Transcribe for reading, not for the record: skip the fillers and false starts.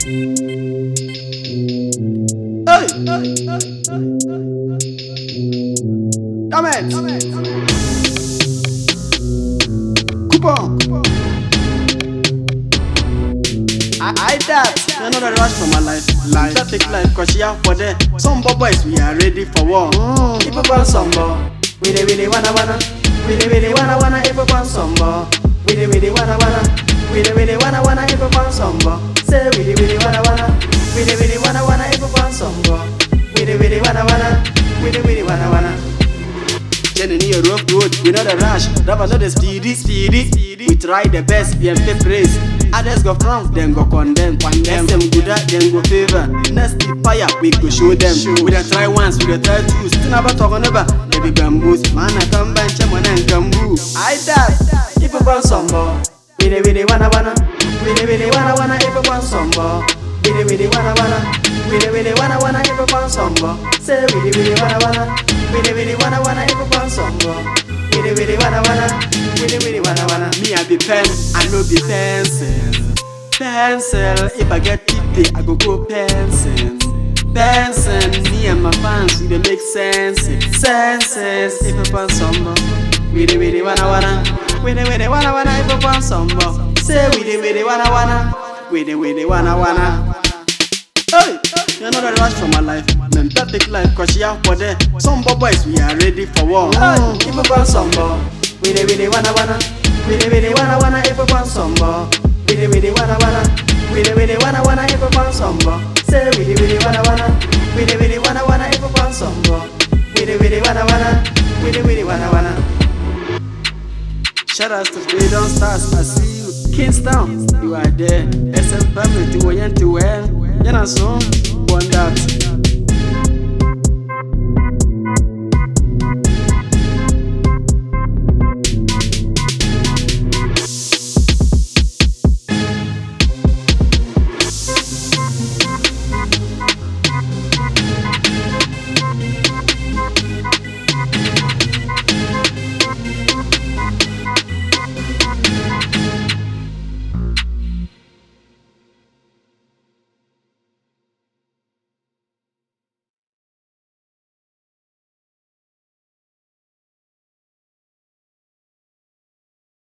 Hey! Damn it! Coupon! I that. Another rush for my life. That take life, cause she out for there. Some boys, we are ready for war. If you want some more, we really wanna. We really wanna, if you want some more. We really wanna. We really wanna, if you want some more. Say we really wanna. We really wanna, if you want some more. We really wanna. We really wanna. Journey a rough road, we know the rush. Never know the speedy. We try the best, we pay praise. Others go front, then go condemn. SM good at, then go favor. Next fire, we go show them. We don't try once, we don't try two. Still never talk on ever. Baby bamboos, man I come bench, man and bamboo. I that, if you want some more. We really wanna. We really wanna, if you want some more. We really wanna. We really wanna, if you want some more. Say we really wanna. We really wanna, if you want some more. We really wanna. We really wanna. Me I be pen, I no be pencil. If I get 50, I go pencil. Me and my fans, we dey make sense. If you want some more. We really wanna. We really wanna, if you want some more. Say we really wanna. We really wanna. Hey, you know the rush for my life. Men take life, cause she out for there. Some boys, we are ready for war. If you want some more. We really wanna. We really wanna, if you want some more. We really wanna. We really wanna, if you want some more. Say we really wanna. We really wanna, if you want some more. We really wanna. We really wanna. Shout out to Freedom Stars, I see you. Kingstown, you are there. SM family, to well. You know so, one that.